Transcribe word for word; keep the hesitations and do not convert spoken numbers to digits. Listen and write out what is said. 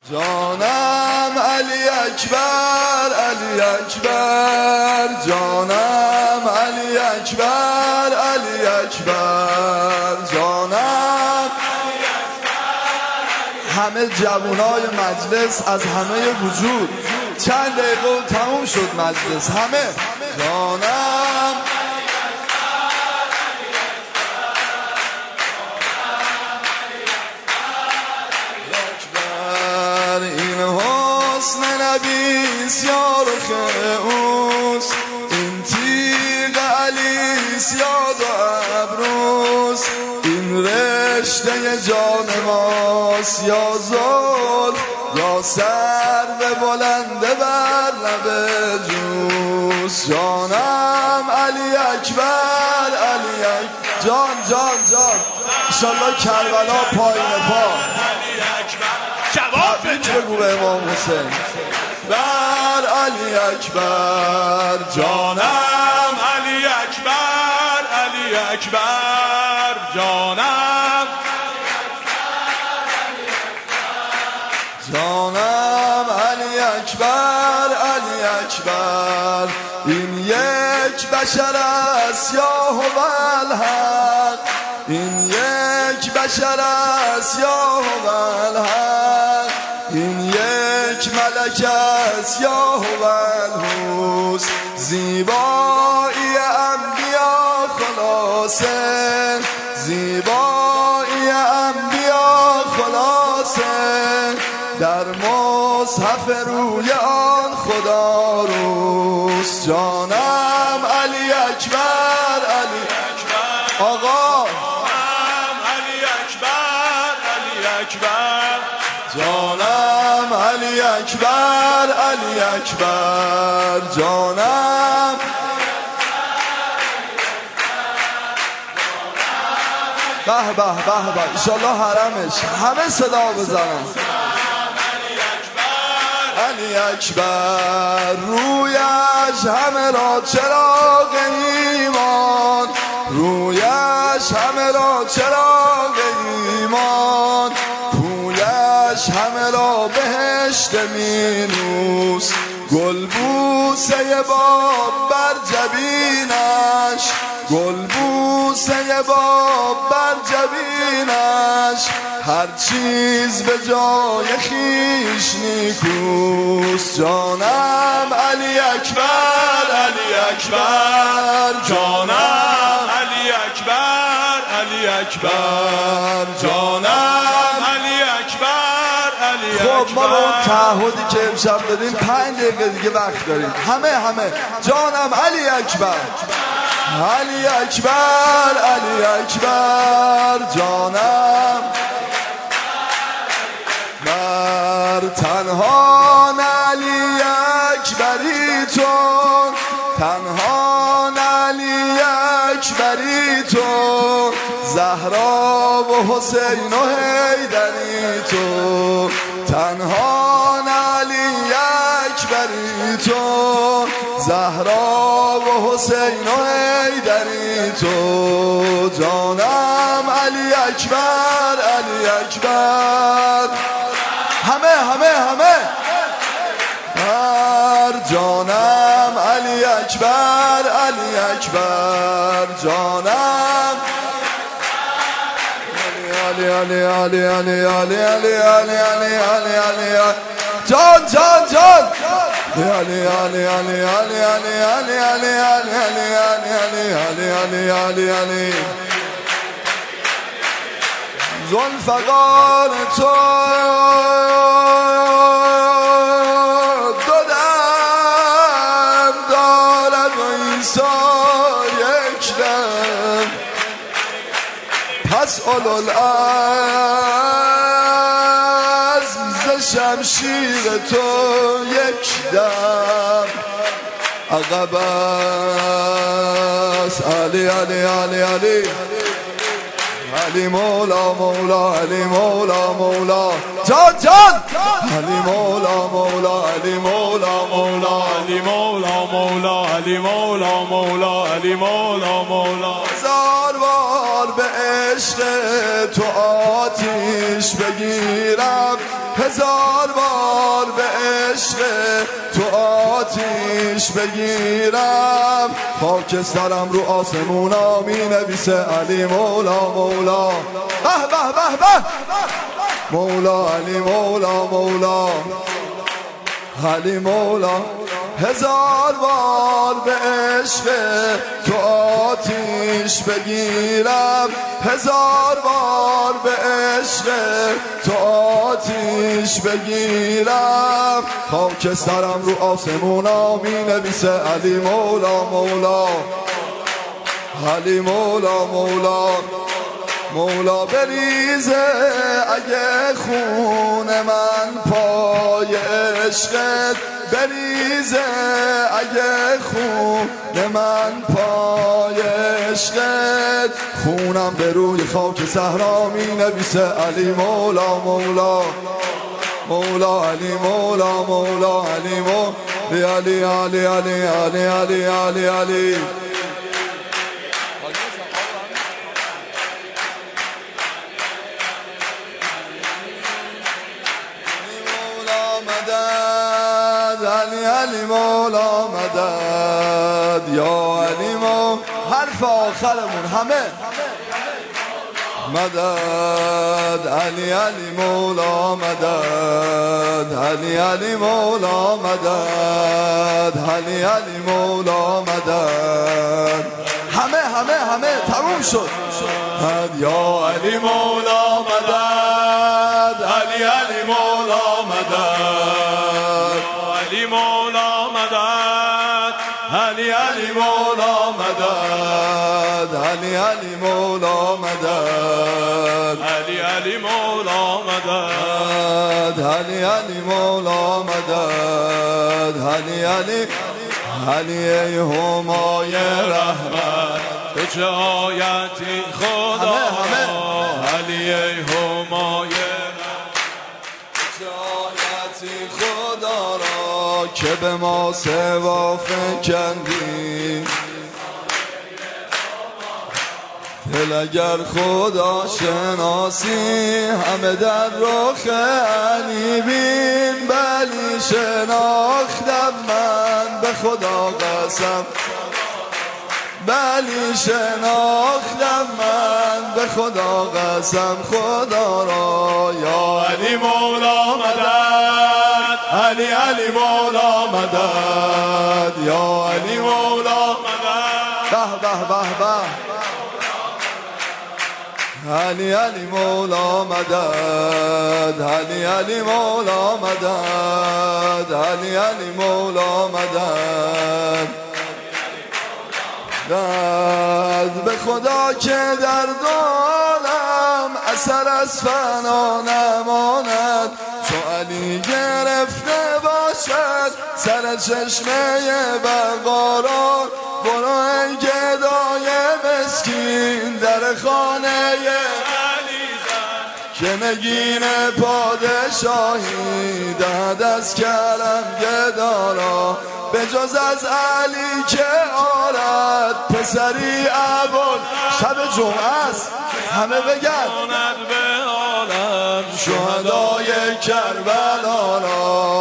جانم علی اکبر علی اکبر جانم علی اکبر علی اکبر جانم علی اکبر. همه جوانای مجلس از همه وجود چند دقیقه و تموم شد مجلس. همه جانم نبیس یارخ اوس این تیغ علیس یاد و ابروس این رشته جان ماست یا زلف یا سر بلنده بر لب جوس. جانم علی اکبر علی اکبر جان جان جان انشالله کربلا پایین پا تبریک بگو به امام حسین بر علی اکبر. جانم علی اکبر علی اکبر جانم جانم علی اکبر علی اکبر این یک بشر است یا هو الحق این یک بشر است یا هو الحق این یک ملک است یا هو الهوس زیبایی انبیا خلاصه زیبایی انبیا خلاصه در مصحف روی آن خدا روست. جانم علی اکبر علی اکبر آقا علی اکبر علی اکبر جانم علی اکبر علی اکبر جانم به به به به انشالله حرمش همه صدا بزنن. علی اکبر رویش همه را چراغ ایمان رویش همه را چراغ ایمان همه را بهشت مینوس گل بوسه باب بر جبینش گل بوسه باب بر جبینش هر چیز به جای خیش نیکوست. جانم علی اکبر علی اکبر جانم علی اکبر علی اکبر جانم خب ما به اون تعهدی که امشب دادیم پنج دقیقه دیگه وقت داریم. همه همه جانم علی اکبر علی اکبر علی اکبر جانم بر تنها علی اکبری تو تنها علی اکبری تو زهرا و حسین و حیدری تو تنها علی اکبری تو زهرا و حسین و حیدری تو. جانم علی اکبر علی اکبر همه همه همه بر جانم علی اکبر علی اکبر جانم علی علی علی علی علی علی علی علی علی علی جان جان جان علی علی علی علی علی علی علی علی علی علی علی علی علی علی ذوالفقار تو دو دم دارد و عیسی یک دم پس اولوالعزم ز شمشیر تو یک دم عقب است. علی علی علی علی علی مولا مولا علی مولا مولا جان جان علی مولا مولا علی مولا مولا علی مولا مولا علی مولا مولا علی مولا مولا هزار بار به عشق تو آتیش بگیرم، هزار بار به عشق تو آتیش بگیرم. خاکسترم رو آسمونا می نویسه علی مولا مولا، به به به به مولا علی مولا مولا علی مولا. هزار بار به عشق تو آتیش بگیرم، هزار بار به عشق تو آتیش بگیرم. خاکسترم رو آسمونا می نویسه علی مولا مولا علی مولا مولا مولا. بریزه اگه خون من پای عشقت، بریزه اگه خون من پای عشقت. خونم به روی خاک صحرا می نویسه علی مولا مولا مولا علی مولا مولا علی مولا علی علی علی علی علی علی علی. علی علی مولا مدد یا علی مولا. حرف آخرمون همه مدد علی علی مولا مدد علی علی مولا مدد علی علی مولا مدد. همه همه همه تموم شد. یا علی مولا مدد علی علی مولا مدد علی مولا مدد علی علی مولا مدد علی علی مولا مدد علی علی مولا مدد علی علی مولا مدد علی علی علی ای همای رحمت تو چه آیتی خدا، همه همه علی ای همای خدا را که به ما سوا فکندی. دل اگر خدا شناسی همه در رخ علی بین، بلی شناختم من به خدا قسم، بلی شناختم من به خدا قسم خدا را. یا علی مولا مدد علی علی مولا مدد یا علی مولا مدد به به به به علی علی مولا مدد علی علی مولا مدد علی علی مولا مدد. داد به خدا که در دولم اثر از فنا نماند، چو علی گرفته باشد سر چشمه بقا را. برو ای گدای مسکین در خانه علی زن، که نگین پادشاهی دهد از کرم گدارا. به جز از علی که آرد پسری ابوال. شب جمعه است همه بگن به عالم شهدای کربلا را.